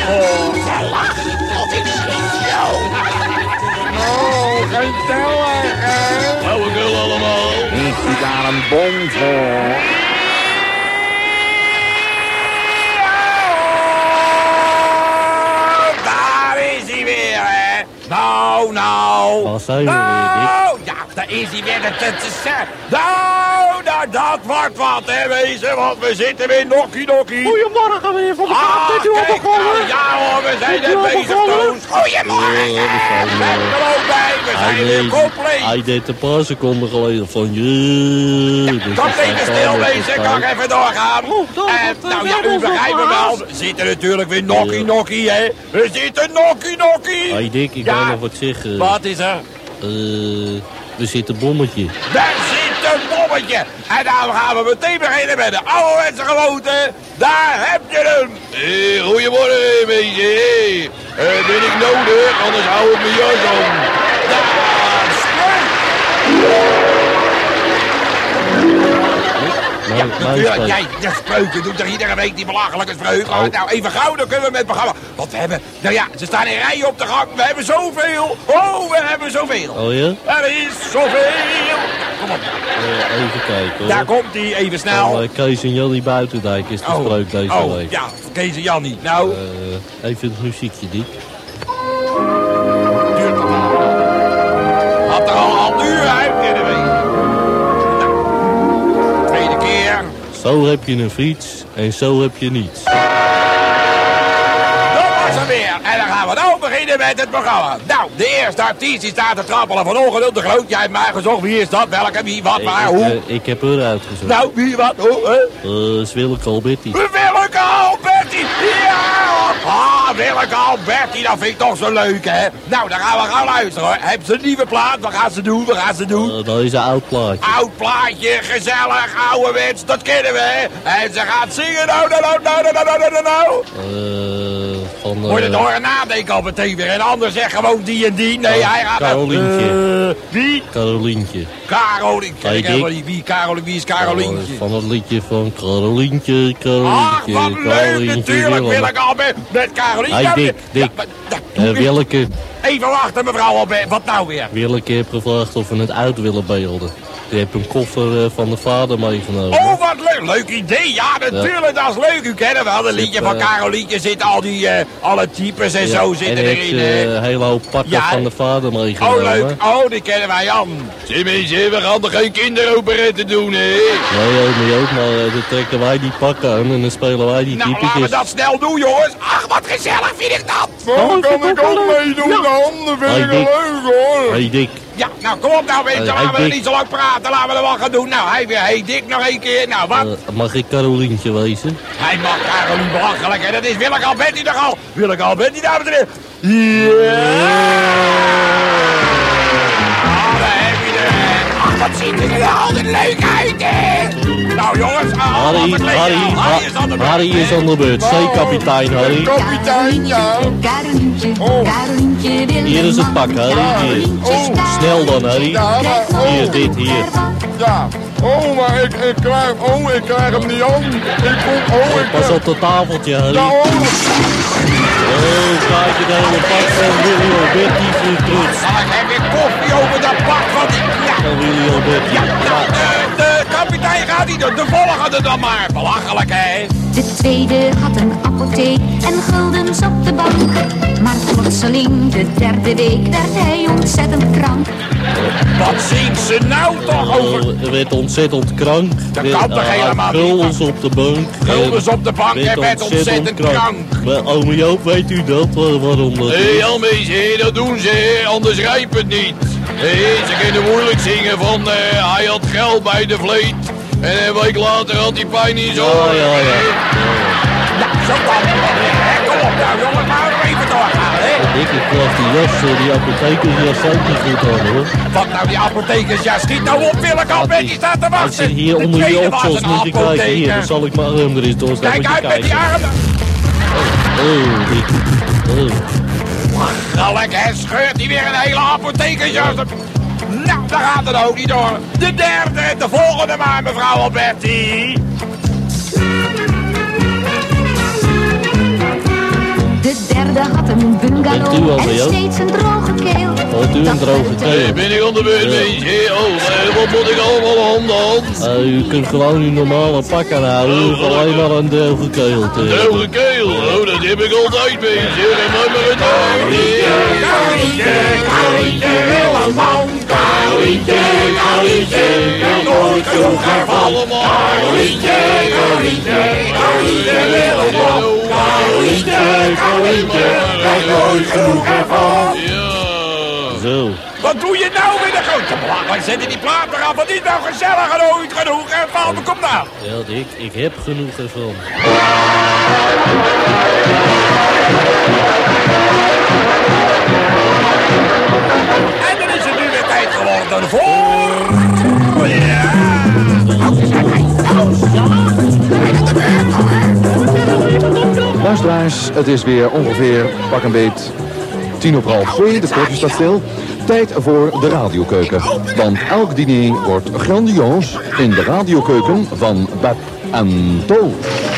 Wat ik schiet, joh. Oh, geen tellen, hè? Flauwekul allemaal. Ik zie daar een bom voor. Daar is hij weer, hè? Nou. Waar zijn we weer, Dick? Ja, daar is hij weer. Nou, dat wordt wat, hè, wezen. Want we zitten weer nokkie. Goedemorgen weer van de Ah, kant. Bent u al kijk, begonnen? nou, ja hoor, we zijn Bent u er al bezig, begonnen? Toos. Goedemorgen. we zijn, Zijn er ook bij. We zijn weer compleet. Hij deed een paar seconden geleden van Kom even stil wezen, kan ik even doorgaan. Nou ja, u begrijpt me wel. We zitten natuurlijk weer nokkie, hè. We zitten nokkie. Hey Dick, ik Ja. wil nog wat zeggen. Wat is er? Er zit een bommetje. Daar zit een bommetje. En dan gaan we meteen beginnen met de ouderwetse gewoonte. Daar heb je hem. Goedemorgen, meisje. Ben ik nodig, anders hou ik mijn jas om. Daar, natuurlijk, jij, de spreuken doet er iedere week die belachelijke spreuken. Oh. Nou, even gauw, dan kunnen we met het programma. Want we hebben, nou ja, ze staan in rijen op de gang. We hebben zoveel. Oh, we hebben zoveel. Oh ja? Er is zoveel. Kom op. Even kijken hoor. Daar komt hij, even snel. Van, Kees en Jannie Buitendijk is de spreuk deze week. Ja, Kees en Jannie. Nou, Even het muziekje, Dick. duurt het al. Had er al een uur uit kunnen weten. Nou, tweede keer. Zo heb je een fiets en zo heb je niets. Dat was er weer. En dan gaan we nou beginnen met het programma. Nou, de eerste artiest die staat te trappelen van ongeduld de groot. Jij hebt mij gezocht. Wie is dat? Welke? Wie? Wat? Waar? Hoe? Ik heb er uitgezocht. Nou, wie? Wat? Hoe? Is Willeke Alberti. Willeke Alberti! Ja! Ah, Willeke Alberti, dat vind ik toch zo leuk, hè? Nou, dan gaan we gaan luisteren, hoor. Heb ze een nieuwe plaat? Wat gaan ze doen? Dat is een oud plaatje. Oud plaatje, gezellig, ouderwets, dat kennen we, hè? En ze gaat zingen, nou. Moet je door nadenken al meteen weer. En ander zegt gewoon die en die. Nee, hij gaat... Carolientje. Wie? Carolientje. Carolientje. Hey, Ik heb wel niet wie. Wie is Carolientje? Van het liedje van Carolientje. Ach, wat leuk natuurlijk, Willeke Albert. Met Carolientje. Hey, Dick. Willeke. Even wachten, mevrouw Albert. Wat nou weer? Willeke heeft gevraagd of we het uit willen beelden. Die heeft een koffer van de vader meegenomen. Oh, wat leuk. Leuk idee. Ja, natuurlijk, dat is leuk. U kent wel een liedje van Carolientje. Zitten al die, alle types en zo zitten erin. En een hele hoop pakken van de vader meegenomen. Oh, leuk. Oh, die kennen wij, Jan. Zie mensen, we gaan toch geen kinderoperetten doen, hè? Nee, ook, maar dan trekken wij die pakken aan en dan spelen wij die Nou, typetjes. laten we dat snel doen, jongens. Ach, wat gezellig vind ik dat. Zo kan ik ook meedoen dan. Dat vind ik wel leuk, hoor. Hey, Dick. Ja, nou kom op nou mensen, laten we niet zo lang praten, laten we er wat gaan doen. Nou, hij weer, hey Dick, nog één keer. Nou, wat? Mag ik Carolientje wezen? Hij mag Carolien belachelijk en dat is Willeke Alberti nogal. Willeke Alberti, dames en heren. Ja! Ah, daar heb je er. Ach, wat ziet er altijd leuk uit, hè? Nou jongens, Harry is aan de beurt. Zeekapitein Harry. Kapitein, ja. Hier is het pak, Harry. Hier. Snel dan, Harry. Hier, dit, hier. Ja. Oh, maar ik krijg hem niet aan. Pas op het tafeltje, Harry. Ja, kijk het hele pak van Willy Alberti voor terug. Ik heb weer koffie over dat pak van die... Ja. Van Willy Alberti. Ja, nou, de kapitein gaat niet doen. De volgende dan maar. Belachelijk, hè? De tweede had een apotheek en guldens op de bank. Maar plotseling, de derde week, werd hij ontzettend krank. Wat zingt ze nou toch over? Hij werd ontzettend krank. Dat kan toch helemaal niet? Guldens op de bank. Guldens op de bank en werd ontzettend krank. Maar ome Joop, weet u dat? Waarom dat is? Hé, mensen, dat doen ze, anders rijpt het niet. Ze kunnen moeilijk zingen van hij had geld bij de vleet. En een week later had hij pijn in zijn oren. Ja, zo kan het wel weer, hè? Kom op nou, jongens, maar nog even doorgaan, hè? Ik geloof die jas, die apothekersjas ook niet goed aan, hoor. Wat nou, die apothekersjas? Schiet nou op, Willeke Alberti, die staat te Hij wachten. zit hier onder die opzels, moet je kijken. Hier, dan zal ik mijn arm er eens doorstaan. Kijk uit met die armen. Lachelijk, hè? Scheurt hij weer een hele apothekersjas. Nou, daar gaat het ook niet door. De derde, de volgende maar, mevrouw Alberti. De u al bij en jou? steeds een droge keel. Hoort u een droge keel? Ben ik aan de beurt, meisje? Wat moet ik allemaal aan de hand? U kunt gewoon uw normale pak aanhouden. U hoeft alleen maar een droge keel te hebben. Droge keel? Oh, dat heb ik altijd, meisje. En nooit meer een Karolietje, Willemman. Karolietje, nooit genoeg ervan. Karolietje, Willemman. Karolietje, nooit genoeg ervan. Zo. Wat doe je nou met de grote belangrijke? Zet die plaat eraf, wat is nou gezellig en nooit genoeg ervan. Kom nou. Ja, ik heb genoeg ervan. En dan is het nu weer tijd geworden voor... Luisteraars, het is weer ongeveer pak een beet 2:50, de klokje staat stil. Tijd voor de radiokeuken. Want elk diner wordt grandioos in de radiokeuken van Beb en To.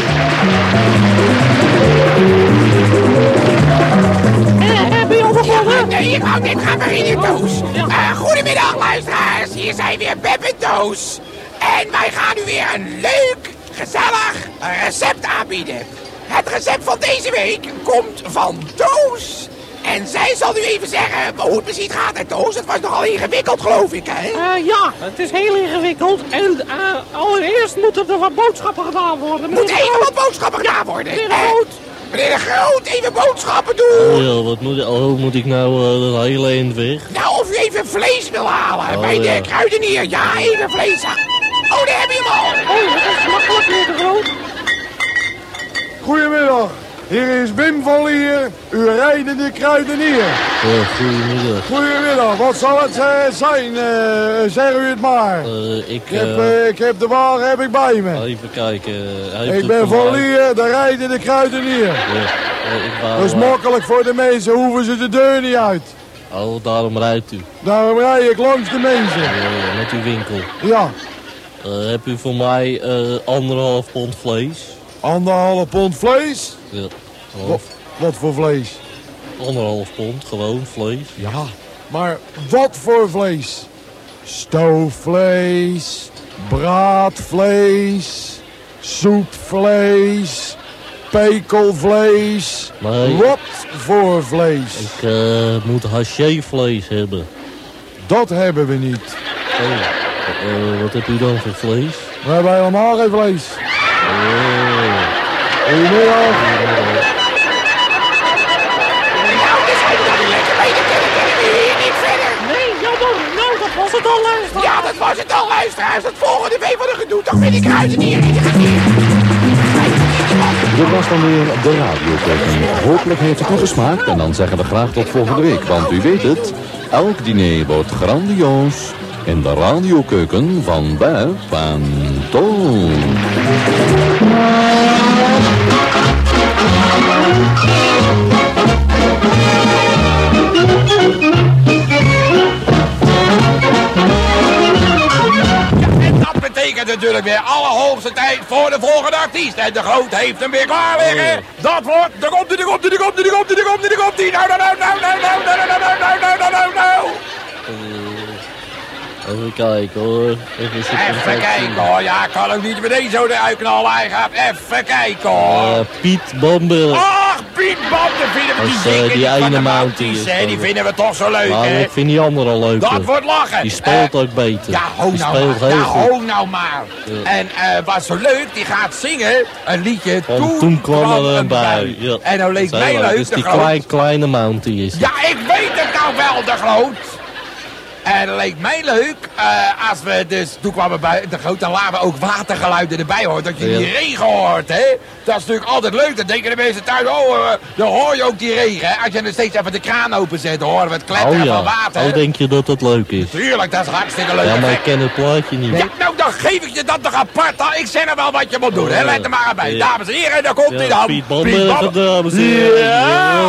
Nee, ik wou net gaan beginnen, Toos. Goedemiddag, luisteraars. Hier zijn weer Beb en Toos. En wij gaan u weer een leuk, gezellig recept aanbieden. Het recept van deze week komt van Toos. En zij zal u even zeggen hoe het precies gaat, hè, Toos. Het was nogal ingewikkeld, geloof ik, hè? Ja, het is heel ingewikkeld. En allereerst moeten er wat boodschappen gedaan worden. Moet even wat boodschappen gedaan worden. Meneer de Groot. Meneer de Groot, even boodschappen doen. Ja, wat moet ik nou dat hele eind weg? Nou, of u even vlees wil halen bij de kruidenier. Ja, even vlees halen. Oh, daar heb je hem al. Oh, dat is makkelijk, meneer de Groot. Goedemiddag, hier is Wim van Lier, uw rijdende kruidenier. Goedemiddag. Goedemiddag, wat zal het zijn? Zeg u het maar. Ik heb de wagen heb ik bij me. Even kijken. Ik ben Van Lier, de rijdende kruidenier. Dat is makkelijk voor de mensen, hoeven ze de deur niet uit. Oh, daarom rijdt u. Daarom rij ik langs de mensen. Ja, met uw winkel. Ja. Heb u voor mij 1,5 pond vlees? 1,5 pond vlees? Ja. Wat voor vlees? 1,5 pond, gewoon vlees. Ja, maar wat voor vlees? Stoofvlees, braadvlees, soepvlees, pekelvlees. Nee. Wat voor vlees? Ik moet hachevlees hebben. Dat hebben we niet. Wat hebt u dan voor vlees? We hebben helemaal geen vlees. Goedemiddag. Nou, dus zijn we dan lekker mee. Dan kunnen we hier niet verder. Nee, jammer. Nou, dat was het al, luisteraars. Ja, dat was het al, luisteraars. Het volgende week van de gedoe toch weer die kruidenier. Dit was dan weer de radiokeuken. Hopelijk heeft het u gesmaakt en dan zeggen we graag tot volgende week. Want u weet het, elk diner wordt grandioos in de radiokeuken van Beb en To. En dat betekent natuurlijk weer allerhoogste tijd voor de volgende artiest. En de Groot heeft hem weer klaar liggen. Dat wordt, daar komt hij. Nou. Even kijken hoor. Even kijken hoor, ja, ik kan ook niet meteen zo eruit knallen. Hij gaat even kijken hoor. Piet Bamberg. Ach, Piet Bamberg, vinden we die zieke die ene Mounties, hè? Die vinden we toch zo leuk, Nou, hè? ik vind die andere al leuk. Dat wordt lachen. Die speelt ook beter. Ja, die speelt heel goed. hou nou maar. Ja. En wat zo leuk, die gaat zingen een liedje. Toen kwam er een bui. Ja. En nou leek Dat is mij heel leuk, Dus de die Groot. kleine Mountie is. Ja, ik weet het nou wel, de Groot. En dat leek mij leuk, als we dus, toen kwamen bij de Groot, dan laten we ook watergeluiden erbij horen, dat je die regen hoort, hè. Dat is natuurlijk altijd leuk, dan denken de mensen thuis, dan hoor je ook die regen, hè. Als je dan steeds even de kraan openzet, dan horen we het kletteren van water. Oh, denk je dat dat leuk is? Tuurlijk, dat is hartstikke leuk. Ja, maar ik ken het plaatje niet. Ja, nou, dan geef ik je dat toch apart, dan. Ik zeg er wel wat je moet doen, hè. Let er maar bij. Ja. Dames en heren, daar komt hij dan. Piet Bamberg, dames en heren. Ja!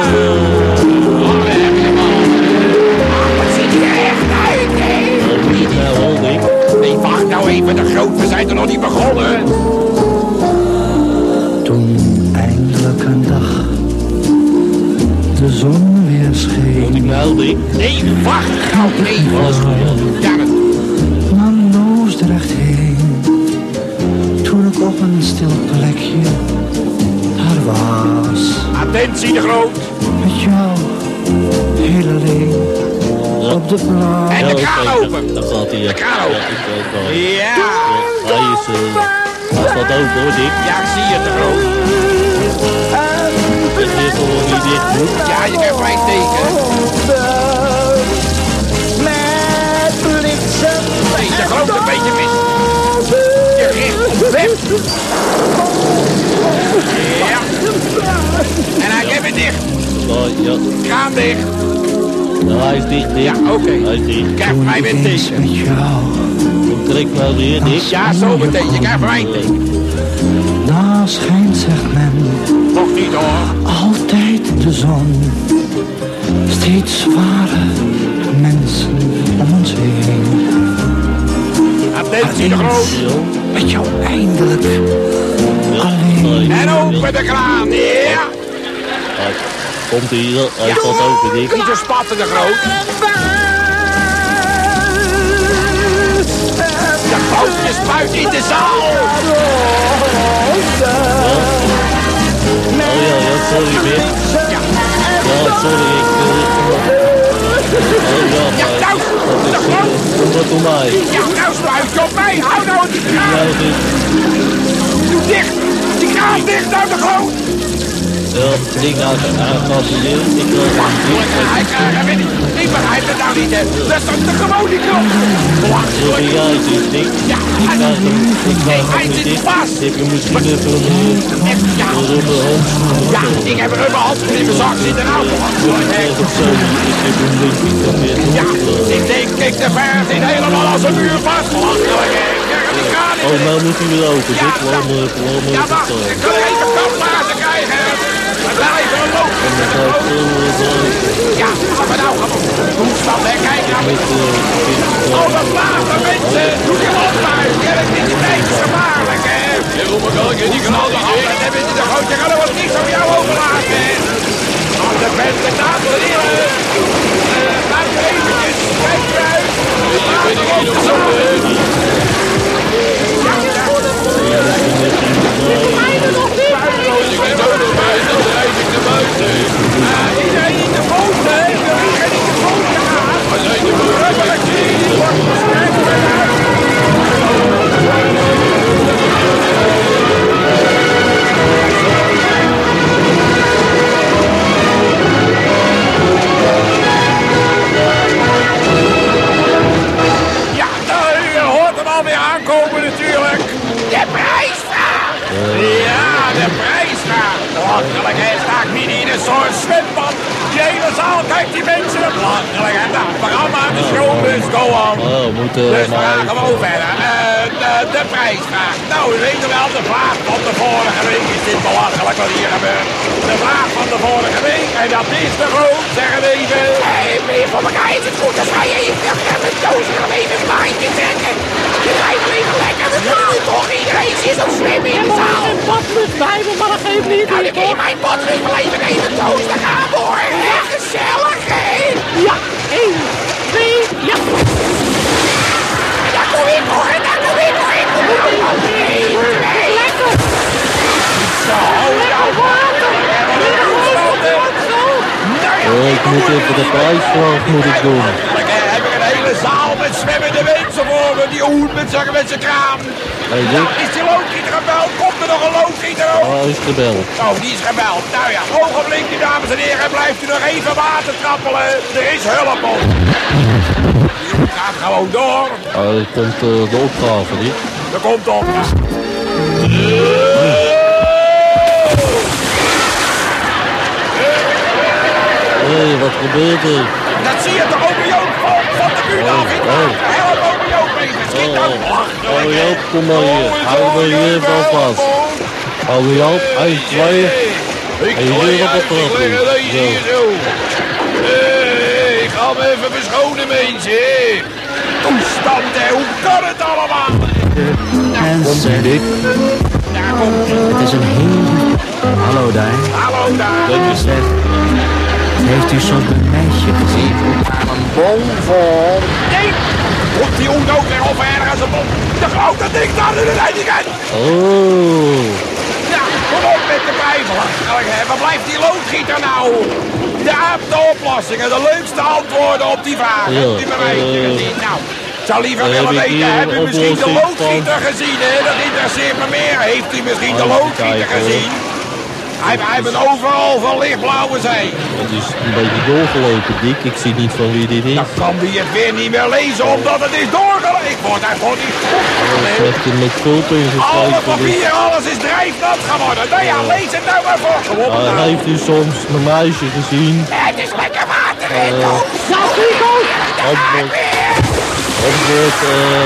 Wat ziet hij er echt uit, hè? Nou, hoor ik. Nee, wacht nou even, de Groot, we zijn er nog niet begonnen. Toen eindelijk een dag de zon weer scheen. Moet ik nou, Dick? Nee, wacht, goud, nee. Alles goed, ja. Ja, Naar Loosdrecht heen. Toen ik op een stil plekje daar was. attentie de Groot. Met jou, heel alleen, op de plaats. En de kraan open. Dat gaat hij. De kraan open. Ja, ik weet het wel. Ja. Hij staat open hoor, Dick. Ja, ik zie het de Groot. Dat is toch niet dicht moet. Ja, je krijgt mijn teken. Nee, de Groot een beetje mis. Je richt op Wim. Ja. En hij heeft het dicht. Ja. Kraan dicht. Nou, hij is dicht, Dick. Ja, oké. Hij is dicht. Krijg mij weer een teken. Met jou, Hoe trek nou weer, Dick? Ja, zo meteen. Je krijgt mijn teken. daar schijnt, zegt men, Nog niet hoor. altijd de zon. Steeds waren mensen om ons heen. Attentie de Groot. Met jou eindelijk alleen. En open de kraan. Ja. Komt hij hier? Hij staat open, Dick. Niet zo spatten de Groot. De Grootje spuit in de zaal. Oh ja, sorry, Dick. Ja. Ja, sorry, Ja, nou, de Groot. Kom dat door mij. Ja, nou spuit je op mij. Hou nou die Ja, kraan. dat is... Doe dicht. Die kraan dicht nou de Groot. Ja, Dick, hij gaat hier weer. Ik wil Wacht, hij krijgt hem niet. Ik begrijp het nou niet, hè. Dat is toch de gewone knop. Sorry, ja, het is Dick. Ja, Ik krijg hem. nee, hij zit vast. Ik heb misschien even Ja, een rubber handschoen. ja, ik heb een rubberhandschoen in mijn zak zitten. Nou, Of zo. Ik heb een beetje meer. ja, ik denk, kijk, de verf zit helemaal als een muur vast. Belachelijk, hè. Kijk, die kraan in. Oh, nou moet hij weer open. Dick, laat me Ja, even wacht, staan. ik kan even kaplazen krijgen. We blijven een loop. Ja, gaan we nou gewoon. Toestand, hè, kijk nou. Oh, dat laten mensen. Doe je op maar. Je hebt niet een beetje gevaarlijk, hè. Heel makkelijk, en die knal die Oh, dat hebben ze de grootje. Gaan er wat niks op jou overlaten, hè. Als de beste dames en heren. Laat er eventjes. Kijk eruit. ben ik hier nog zo. Als ik er zo nog bij, dan drijf ik naar buiten. Iedereen in de boot, hè. Iedereen in de boot gaan. Waar zijn de boeren? Die wordt versterkt. Ja, nou, je hoort hem alweer aankomen natuurlijk. De prijsvraag. Ja, de prijsvraag. Belachelijk, hè. Sta ik midden in een soort zwembad. Die hele zaal kijkt die mensen belachelijk, hè. Nou, programma, de show must go on. Oh, we moeten Dus we gaan maar... gewoon verder. De prijsvraag. Nou, u weet wel, de vraag van de vorige week is dit belachelijk wat hier gebeurt. De vraag van de vorige week, en dat is de Groot, zeg het even. Meneer Van elkaar is het goed als wij even met doos nog even een baantje trekken. Je rijdt wel even lekker, we kunnen nu toch, iedereen zit op zwemmen in de zaal. Een badmuts bij me, maar dat geeft niet. Nou, dan kun je mijn badmuts wel even doos, daar gaan we hoor. Echt gezellig, hè? Ja, 1, 2, ja. Daar kom ik hoor, daar kom ik hoor. Ik kom er ook al 1, 2. Lekker. Zo, nou water. Ik moet even de prijsvraag moet ik doen. Heb ik een hele zaal met zwemmende mensen voor me. Die hoed met zijn kraan. Hey, Nou, Dick. is die loodgieter gebeld? Komt er nog een loodgieter ook? Hij is gebeld. Oh, die is gebeld. Nou ja, ogenblikje dames en heren. Blijft u nog even water trappelen. Er is hulp op. Die gaat gewoon door. Er komt de opgave, Dick. Er komt op. Hé, wat gebeurt er? Dat zie je toch over Joop van de buurt af. Help over Joop even. Schiet dan. Oh Joop, kom maar hier. Hou me hier van vast. Hou me Joop, 1, 2. Ik En leg hier op het uit, ik leg trapje. deze hier zo. Ik ga hem even beschonen, mensen. Toestand, hè. Hoe kan het allemaal? Mensen, Daar komt hij. het is een heel... Hallo daar. Hallo daar. Dat is Zeg, Heeft u soms een meisje gezien? Aan een boom voor. Nee! Komt die hond ook weer of ergens een bom? De grote ding daar in de leidingen! Oh. Ja, kom op met de Bijbel. Waar blijft die loodgieter nou? Ja, de oplossingen, de leukste antwoorden op die vraag. Ja, Heeft u mijn meisje gezien? Nou, ik zou liever willen heb ik weten, hier heb u een misschien de oplossing loodgieter gezien? Hè? Dat interesseert me meer. Heeft u misschien de Even loodgieter kijken, gezien? Hij heeft overal van lichtblauwe zee. Het is een beetje doorgelopen, Dick. Ik zie niet van wie dit is. Dan kan die het weer niet meer lezen omdat het is doorgelopen. Ik word daar gewoon niet goed. Hij heeft er met pulp in Alle gesloten. papier, alles is drijfnat geworden. Nou ja, lees het nou maar voor. Kom op nou. Heeft u soms een meisje gezien? Het is lekker water in, Toos. Antwoord,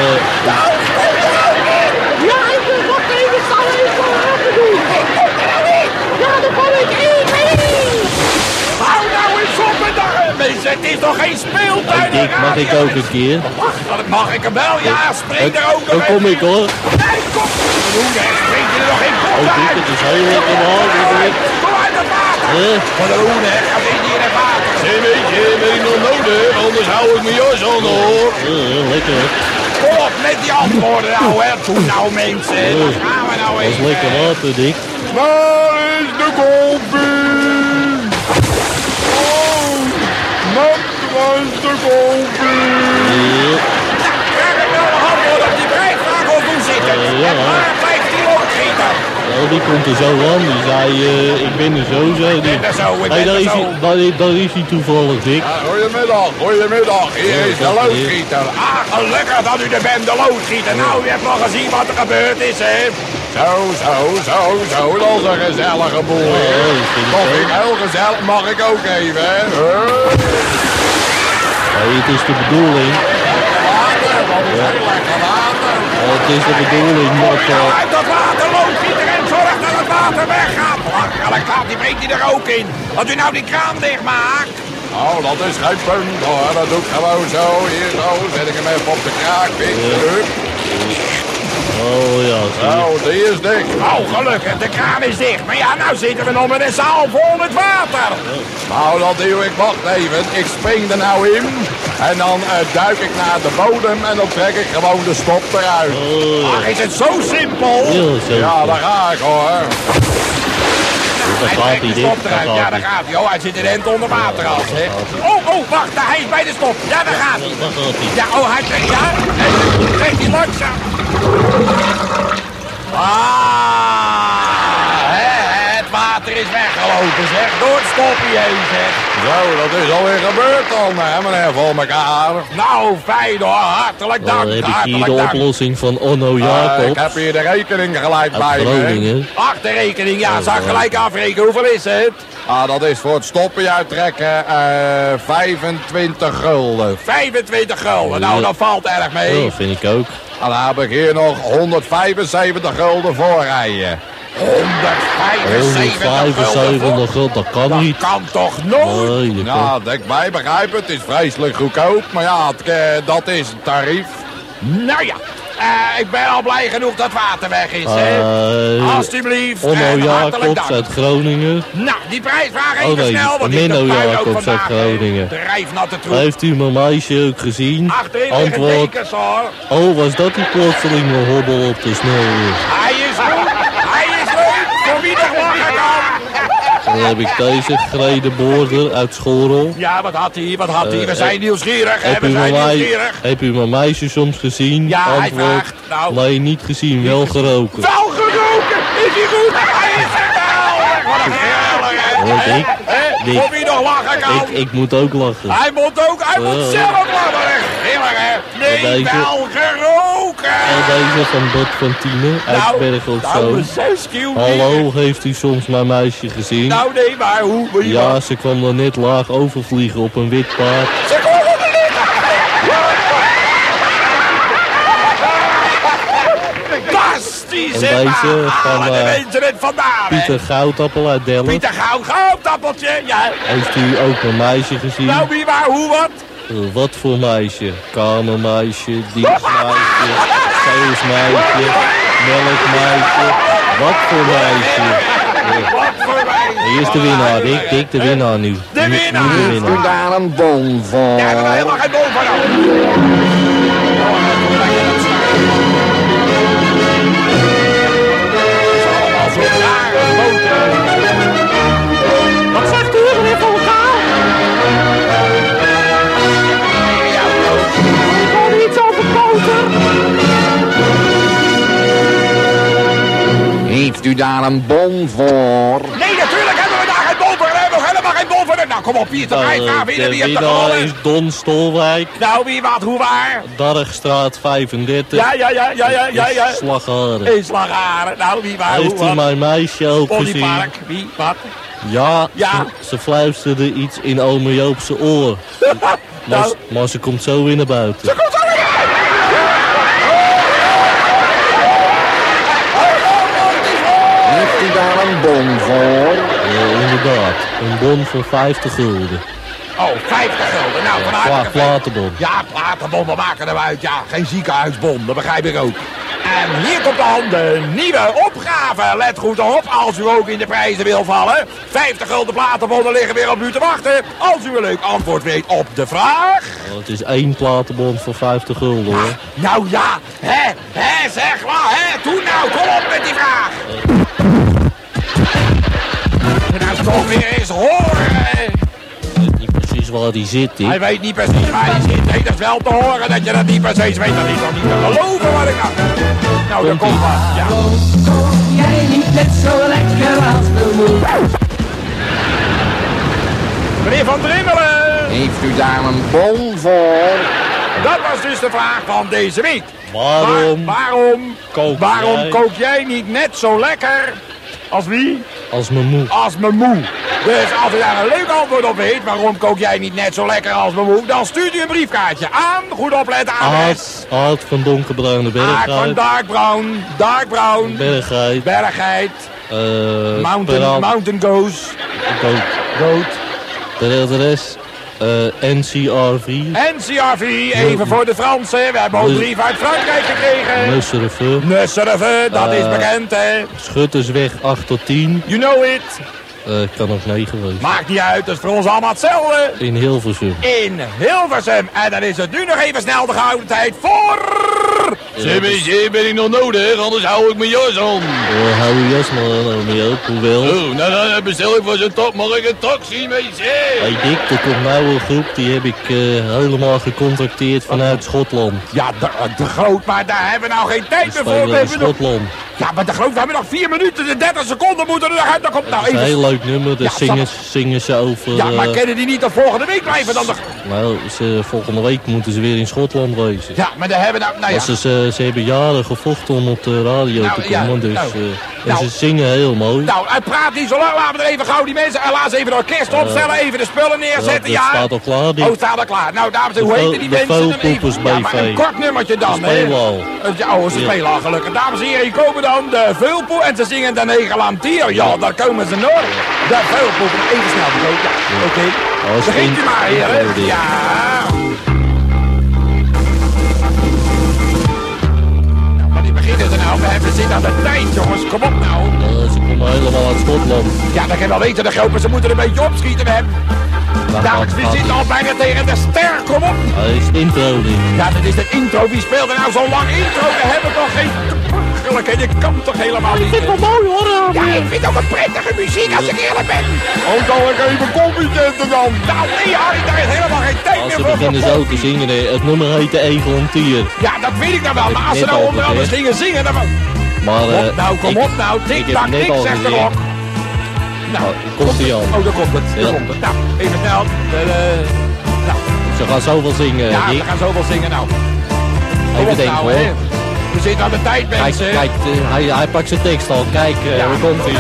Ja, ik wil wat even staan even water doen. Ja, dan kom ik één. Hou nou eens op met dat. Mensen, het is toch geen speeltuin? Dick, mag ik ook een keer? Mag ik hem wel? Ja, spring er ook nog Dan kom ik hoor. Nee, kom. Hoe spring je er nog in? Kom Oh, Dick, uit. het is heel lekker water. Kom uit het water. Van de hoene, gaat in hier in het water. Een beetje ben ik nog nodig, anders hou ik mijn jas aan hoor. Lekker. Kom op met die antwoorden nou, hè. Toen nou mensen. Dan gaan we nou Dat is even. lekker water, Dick. Waar is de golfbeen? Oh, dat was de golfbeen. Krijg ik wel een antwoord op die prijsvraag of hoe zit het? Ja. En waar blijft die loodgieter? Nou, die komt er zo aan. Die zei, ik ben er zo, zei die. Ik ben er zo, ik Hey, ben er zo. daar is hij toevallig, Dick. Ja, goedemiddag. Hier is de loodgieter. Ah, gelukkig dat u er bent, de loodgieter. Nou, u hebt nog gezien wat er gebeurd is, hè? Zo. Dat is een gezellige boel. Oh, dat vind ik Dat vind ook. ik heel gezellig. Mag ik ook even, hè? Hey, het is de bedoeling. Water, dat is heel lekker water. Het is de bedoeling dat... Nou, uit dat water, loodgieter, en zorg dat het water weggaat. Belachelijk, gaat die beetje er ook in. Dat u nou die kraan dicht maakt. Oh, dat is geen punt hoor. Dat doe ik gewoon zo. Hier zo. Zet ik hem even op de kraak. Oh ja, zie je. Oh, die is dicht. Oh, gelukkig. De kraan is dicht. Maar ja, nou zitten we nog met een zaal vol met water. Nou, dat doe ik. Wacht even. Ik spring er nou in. En dan duik ik naar de bodem. En dan trek ik gewoon de stop eruit. Ach, is het zo simpel? Ja, daar ga ik hoor. Daar Hij gaat trekt hij, de Dick. stop eruit. Ja, daar gaat hij. Oh, hij zit in end onder water al. Hè. Oh, wacht. Hij is bij de stop. Ja, daar gaat hij. Daar gaat hij. Ja, oh, hij trekt. Ja, en dan trekt hij langzaam. Het water is weggelopen, zeg. Door het stopje heen, zeg. Zo, dat is alweer gebeurd dan, hè, meneer voor elkaar. Nou, fijn hoor. Hartelijk dank. Dan heb ik hier hartelijk de dank. oplossing van Onno Ik Jacobs. heb hier de rekening gelijk Uit bij me. Groningen. Ach, de rekening, ja, zal ik gelijk afrekenen. Hoeveel is het? Ah, dat is voor het stoppen uittrekken 25 gulden. 25 gulden, nou, dat valt erg mee. Ja, vind ik ook. Dan heb ik hier nog 175 gulden voorrijden. 175 175 gulden, dat kan niet. Dat kan toch nooit? Nee, je Ja, kan- denk mij, begrijp het. Het is vreselijk goedkoop. Maar ja, dat is het tarief. Nou ja, ik ben al blij genoeg dat water weg is, hè. Alsjeblieft. Onno en hartelijk Jacobs dank. uit Groningen. Nou, die prijsvraag even Oh nee, snel, want Menno ik heb puinhoop Jacobs uit vandaag. Groningen. Drijfnatte troep. Heeft u mijn meisje ook gezien? Achterin liggen Antwoord. dekens, hoor. Oh, was dat die plotselinge hobbel op de snelweg? Hij is goed. Hij is leuk. Voor wie nog lachen kan. Dan heb ik deze Gredenboorder uit Schorel. Ja, wat had hij? Wat had hij? We zijn nieuwsgierig, hè? Heb We u, zijn mijn nieuwsgierig. heb u mijn meisje soms gezien? Ja, hij Antwoord. vraagt. Nou. Nee, niet gezien, wel geroken. Wel geroken! Is hij goed? Hij is er wel! Wat een geweldig, hè? Hoor, Dick. Hè? Dick. Voor wie nog lachen kan. Ik moet ook lachen. Hij moet zelf lachen. Gillig, hè? Nee, Deze- wel geroken! En deze van Bot van Tiene uit Bergen op Zoom. 6 kilo. Hallo, heeft u soms mijn meisje gezien? Nou nee, maar hoe? Moet je Ja, wat? ze kwam er net laag overvliegen op een wit paard. Ze komen er niet! Fantastisch, En hè? deze van, de mensen het vandaan, hè? Pieter Goudappel uit Delft. Pieter Goudappeltje, ja. Heeft u ook mijn meisje gezien? Nou, wie, waar, hoe, wat? Wat voor meisje? Kamermeisje, dienstmeisje, salesmeisje, melkmeisje. Wat voor meisje? Wat voor meisje? Hier is de winnaar, Dick, de winnaar nu. De winnaar! Heeft u daar een bon voor? Daar hebben we helemaal geen bon van. Wat zegt u, meneer Vulkaan? Ik hoor iets over boter. Heeft u daar een bon voor? Nee, natuurlijk hebben we daar geen bon voor. We hebben nog helemaal geen bon voor. Nou, kom op, hier te vijf. Wie De heeft er winnaar gewonnen? is Don Stolwijk, Nou, wie, wat, hoe, waar? Dargstraat 35. Ja. Slagharen. In Slagharen. Nou, wie, waar, hoe, Heeft u wat? mijn meisje ook gezien? Ponypark. Wie, wat? Ja, Ja. Ze fluisterde iets in ome Joopse oor. Nou. Maar ze komt zo weer naar buiten. Heeft u daar een bon voor? Inderdaad, een bon voor 50 gulden. Oh, 50 gulden. Nou, van harte Platenbon. Ja, platenbon, we maken hem uit. Ja, geen ziekenhuisbon, dat begrijp ik ook. En hier komt dan de nieuwe opgave. Let goed op, als u ook in de prijzen wil vallen. 50 gulden platenbonnen liggen weer op u te wachten. Als u een leuk antwoord weet op de vraag. Het is 1 platenbon voor 50 gulden hoor. Nou ja, zeg maar, Toen nou, kom op met die vraag. Nou, toch weer eens horen. Ik weet niet precies waar die zit. Hij weet niet precies waar hij zit. Nee, dat is wel te horen dat je dat niet precies weet. Dat is toch niet te geloven wat ik nou, dat komt wat. Ja. Jij niet net zo lekker als de moe. Meneer Van Drimmelen, Heeft u daar een bon voor? dat was dus de vraag van deze week. Waarom Waarom jij- kook jij niet net zo lekker als wie? als mijn moe? Als mijn moe. Dus als u daar een leuk antwoord op weet, waarom kook jij niet net zo lekker als mijn moe, dan stuurt u een briefkaartje aan. Goed opletten, adres. Aard van donkerbruine Aard van bergheid. dark brown, Bergheid. bergheid, Peral- mountain goes, goat. De adres NCRV. NCRV, even voor de Fransen. We hebben ook een brief uit Frankrijk gekregen. Nusserve. Nusserve, dat is bekend, hè. Schuttersweg 8 tot 10. You know it. Ik kan ook 9 wezen. Maakt niet uit, dat is voor ons allemaal hetzelfde. In Hilversum. In Hilversum. En dan is het nu nog even snel de gouden tijd voor... Zeg, ben ik nog nodig, anders hou ik mijn jas aan. Hou je jas maar mee op, hoewel. Oh, nou dan bestel ik voor zo'n top, mag ik een taxi mee, zeg? Hey Dick, er komt nou een groep, die heb ik helemaal gecontracteerd vanuit Schotland. Ja, de groot, maar daar hebben we nou geen tijd Die meer voor. We spelen in hebben nog... Schotland. Ja, maar de groot, we hebben nog 4 minuten, de 30 seconden moeten er nog uit. Dan komt nou Dat is een even... heel leuk nummer, daar Ja, zingen ze over... Ja, maar kennen die niet tot volgende week blijven dan? Nou, volgende week moeten ze weer in Schotland wezen. Ja, maar daar hebben we nou ja. Maar ze hebben jaren gevochten om op de radio Nou, te ja, komen, dus en nou. ze zingen heel mooi. Nou, hij praat niet zo lang. Laten we er even gauw die mensen... laten ze even de orkest opstellen, even de spullen neerzetten. dat staat al klaar, Dick. Oh, staat al klaar. Nou, dames en heren, hoe heten die de mensen? Dan Veulpoepers even- Ja, maar BV. een kort nummertje dan, Ze spelen al. Ze spelen al gelukkig. Dames en heren, hier komen dan de Veulpoe en ze zingen de Nederlandier. Ja, daar komen ze nog. De Veulpoe. Even snel, ja. Oké. Als Begint u maar, heren. Oh, Dick. Ja. Nou, maar die beginnen ze nou. We zitten aan de tijd, jongens. Kom op nou. Ze komen helemaal uit Schotland. Ja, dat kan je wel weten, de groep, maar ze moeten er een beetje opschieten, hè. Dames, we zitten al bijna tegen de ster, kom op. Hij is de intro, Dick. Ja, dat is de intro. Wie speelt er nou zo'n lang intro? We hebben toch geen... En je kan toch helemaal niet... Ik vind het wel mooi hoor. Ja, ik vind het ook een prettige muziek als ik eerlijk ben. Oh, dan ik even koffie zetten dan. Nou, nee, Harry, daar is helemaal geen tijd Als meer ze voor. beginnen zo te zingen, het nummer heet de Egelantier. Ja, dat weet ik nou wel. Maar als ze net nou al onder andere gezegd. gingen zingen, dan... Maar Kom op nou, kom op nou. ik Tik, heb tak, net tik, al zegt de gezien. klok. Nou, Komt ie al. oh, daar komt het. Daar Ja. komt het. Nou, even snel. Nou, Ze gaan zoveel zingen, ja, we Dick. gaan zoveel zingen nou. Kom Even op denken nou, hoor. hè. We zitten aan de tijd, Kijk, mensen. kijk hij pakt zijn tekst al. Kijk, Ja. daar komt hij.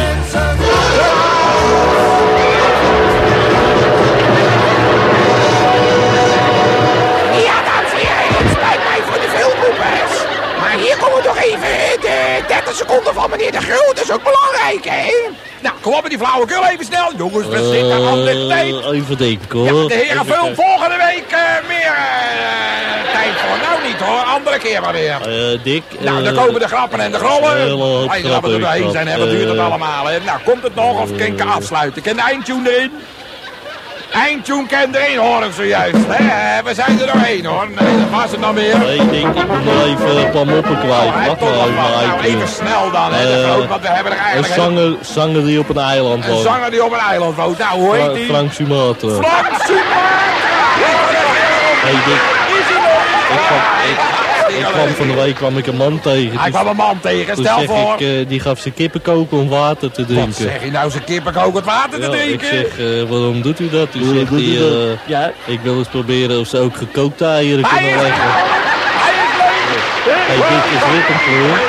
Ja, dames en heren, het spijt mij voor de veelpoepers. Maar hier komen toch even de 30 seconden van meneer De Groot. Dat is ook belangrijk, hè? Nou, kom op met die flauwekul even snel. Jongens, we zitten aan de tijd. Even denken Ja, hoor. de heren Even veel kijken. volgende week meer tijd voor. Nou niet. niet hoor, andere keer maar weer. Dick. Nou, dan komen de grappen en de grollen. Als we er doorheen zijn, wat duurt het allemaal? Hè? Nou, komt het nog of kan ik afsluiten? Ken de eindtune erin? Eindtune ken erin, hoor ik zojuist. We zijn er doorheen hoor. Nee, dat was het dan weer. Nee, ik denk, ik moet nog even een paar moppen kwijt. Wacht maar even. Nou, even snel dan, hè. Want we hebben er eigenlijk... Een zanger die op een eiland woont. Een zanger die op een eiland woont. Nou, hoe heet die? Frank Sumatra. Frank Sumatra! Hey Dick. Ik kwam van de week een man tegen. Hij kwam een man tegen, stel voor. Die gaf zijn kippen koken om water te drinken. Wat zeg je nou, zijn kippen kokend water te drinken? Ik zeg, waarom doet u dat? Toen zegt hij, ja, ik wil eens proberen of ze ook gekookte eieren kunnen leggen. Hij is leuk! Hey Dick, is wit een kleur?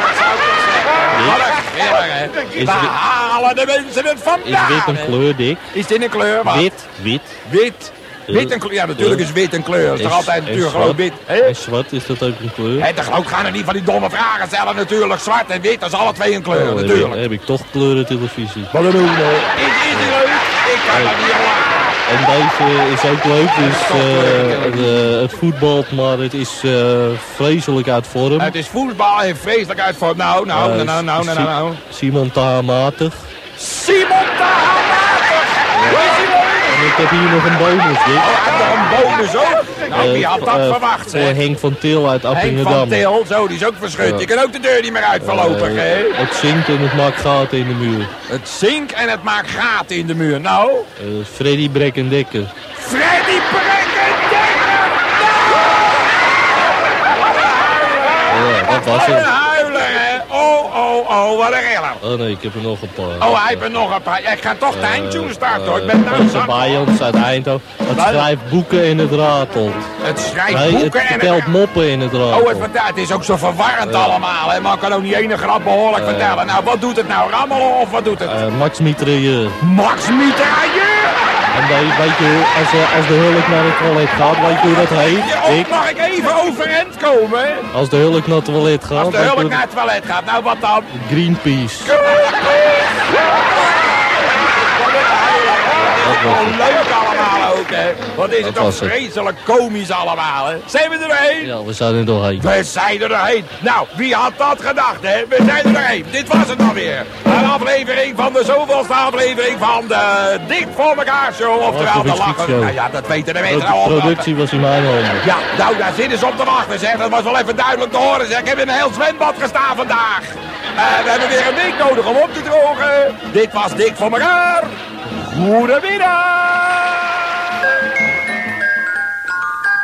Waar halen de mensen het vandaan? Is wit een kleur, Dick? Is dit een kleur? Wat? Wit. Wit en kleur, ja natuurlijk is wit een kleur. Het is toch altijd natuurlijk gewoon wit. En zwart, is dat ook een kleur? En toch gaan er niet van die domme vragen stellen natuurlijk. Zwart en wit, dat is alle twee een kleur natuurlijk. Heb ik toch kleurentelevisie. Wat dan ook nog? Is die leuk? Ik kan dat niet lachen. En deze is ook leuk, dus het voetbalt, maar het is vreselijk uit vorm. Het is voetbal en vreselijk uit vorm. Nou. Simon Tahamatig. Simon Tahamatig! En ik heb hier nog een bonus, Dick. Oh, hij heeft nog een bonus ook? Nou, wie had dat verwacht, zeg? Henk van Til uit Appingedam. Henk van Til, zo, die is ook verschut. Je kan ook de deur niet meer uit voorlopig, hè? Het zinkt en het maakt gaten in de muur. Het zinkt en het maakt gaten in de muur. Nou? Freddy Brekkendekker. Freddy Brekkendekker! Ja, dat was het. Wat een huiler, hè? Oh, wat een riller. Oh nee, ik heb er nog een paar. Oh, hij heeft er nog een paar. Ja, ik ga toch de eindtune starten, hoor. Ik ben nou de Bayons uit Eindhoven. Het schrijft boeken in het ratelt. Het schrijft boeken het vertelt moppen in het ratelt. Oh, het is ook zo verwarrend allemaal, hè? Maar ik kan ook niet ene grap behoorlijk vertellen. Nou, wat doet het nou? Rammelen of wat doet het? Max Mitrailleur. Max Mitrailleur! En weet je, als de hulk naar het toilet gaat, weet je hoe dat heet? Mag ik even overeind komen? Als de hulk naar het toilet gaat. Als de hulk naar het toilet gaat, nou wat dan? Greenpeace. Oh, leuk allemaal ook, hè. Wat is het toch vreselijk komisch allemaal, hè. Zijn we er doorheen? Ja, we zijn er doorheen. We zijn er doorheen. Nou, wie had dat gedacht, hè? We zijn er doorheen. Dit was het dan weer. Een aflevering van de zoveelste aflevering van de Dik voor elkaar show. Oftewel de lachen. Nou ja, dat weten de mensen al. De productie was in mijn handen. Ja, nou, daar zitten ze op te wachten, zeg. Dat was wel even duidelijk te horen, zeg. Ik heb in een heel zwembad gestaan vandaag. We hebben weer een week nodig om op te drogen. Dit was Dik voor elkaar. Goedemiddag.